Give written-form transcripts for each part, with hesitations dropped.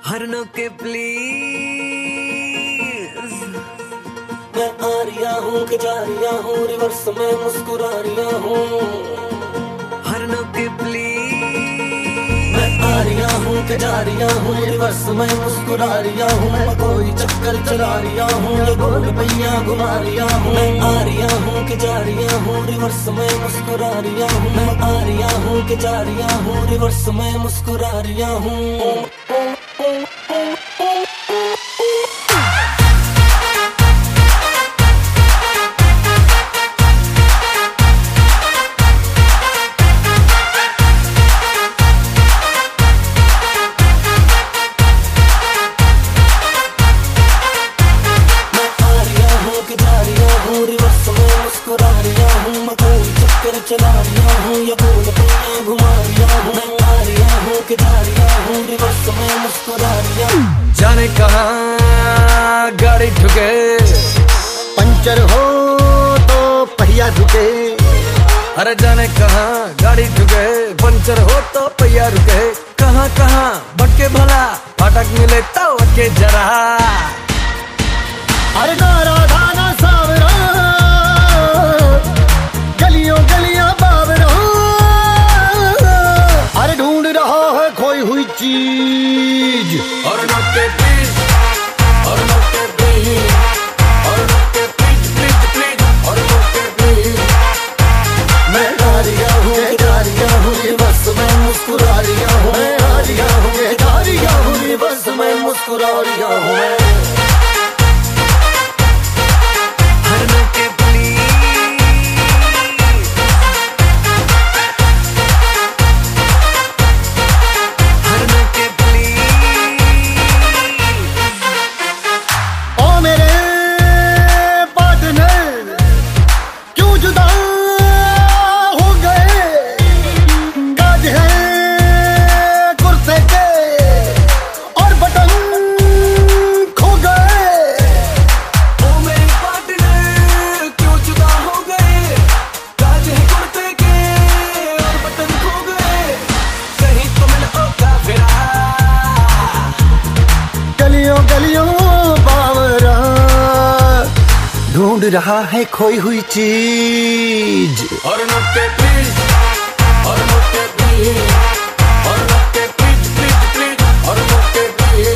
हरनों के प्लीज। मैं आ रिया हूँ कि जा रिया हूँ, रिवर्स में मुस्कुरा रिया हूँ। हरनों के प्लीज। मैं आ रिया हूँ कि जा रिया हूँ, रिवर्स में मुस्कुरा रिया हूँ। मैं कोई चक्कर चला रिया हूँ, ये गोल पहिया घुमा रिया हूँ। मैं आ रिया हूँ कि जा रिया हूँ, रिवर्स में मुस्कुरा रिया हूँ। मैं आ रिया हूँ कि जा रिया हूँ, रिवर्स में मुस्कुरा रिया हूँ। रिवर्स में मुस्कुरा रिया हूँ, मैं कोई चक्कर चला रिया हूँ, या गोल पहिया घुमा रिया हूँ। मैं आ रिया हूँ कि जा रिया हूँ, रिवर्स में मुस्कुरा रिया हूँ। जाने कहाँ गाड़ी ठुके, पंचर हो तो पहिया रुके। अरे जाने कहाँ गाड़ी ठुके, पंचर हो तो पहिया रुके। कहाँ कहाँ भटके भला, फाटक मिले तो के जरा। अरे नारा धाना सावरा, गलियों गलियां बावरा। अरे ढूंढ रहा है खोई हुई चीज। और नोटे प्लीज, और नोटे प्लीज, और नोटे प्लीज प्लीज प्लीज, और नोटे प्लीज। मैं आ रिया हूँ कि जा रिया हूँ, रिवर्स में मुस्कुरा रिया हूँ। मैं आ रिया हूँ कि जा रिया हूँ, रिवर्स में मुस्कुरा रिया हूँ। हरनों के ढूंढ रहा है खोई हुई चीज। और नोटे प्लीज, और नोटे प्लीज, और नोटे प्लीज प्लीज प्लीज, और नोटे प्लीज।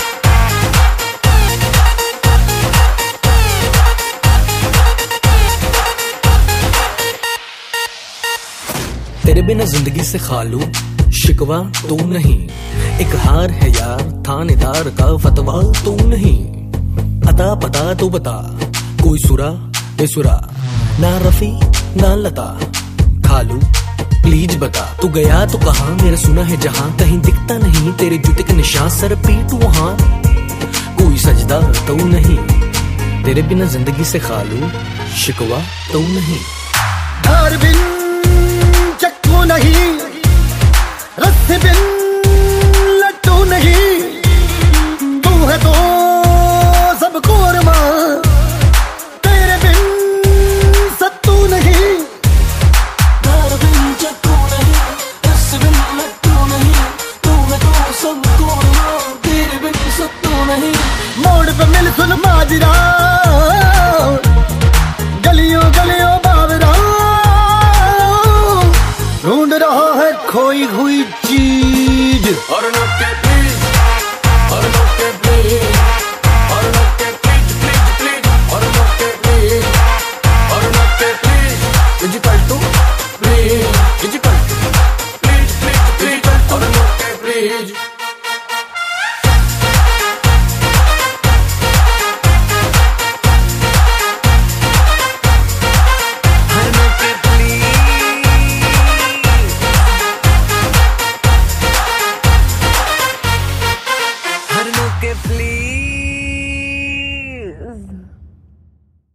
तेरे बिना जिंदगी से खालू शिकवा तू नहीं। एक हार है यार थानेदार का फतवा तू नहीं। अता पता तू बता, कोई सुरा बेसुरा, ना रफी ना लता। खालू प्लीज बता, तू गया तो कहाँ, मेरा सुना है जहाँ। कहीं दिखता नहीं तेरे जूते के निशान, सर पीट वहाँ कोई सजदा तो नहीं। तेरे बिना जिंदगी से खालू शिकवा तो नहीं। धार बिन चक्कू नहीं, रस्सी बिन लट्टू नहीं। तू है तो सब कोरमा, तेरे बिन सत्तू नहीं। धार बिन चक्कू नहीं, रस्सी बिन लट्टू नहीं। तू है तो सब कोरमा, तेरे बिन सत्तू नहीं। मोड़ पे मिल सुन माजरा, गलियों गलियों बावरा। ढूंढ रहा है खोई हुई चीज। और नोटे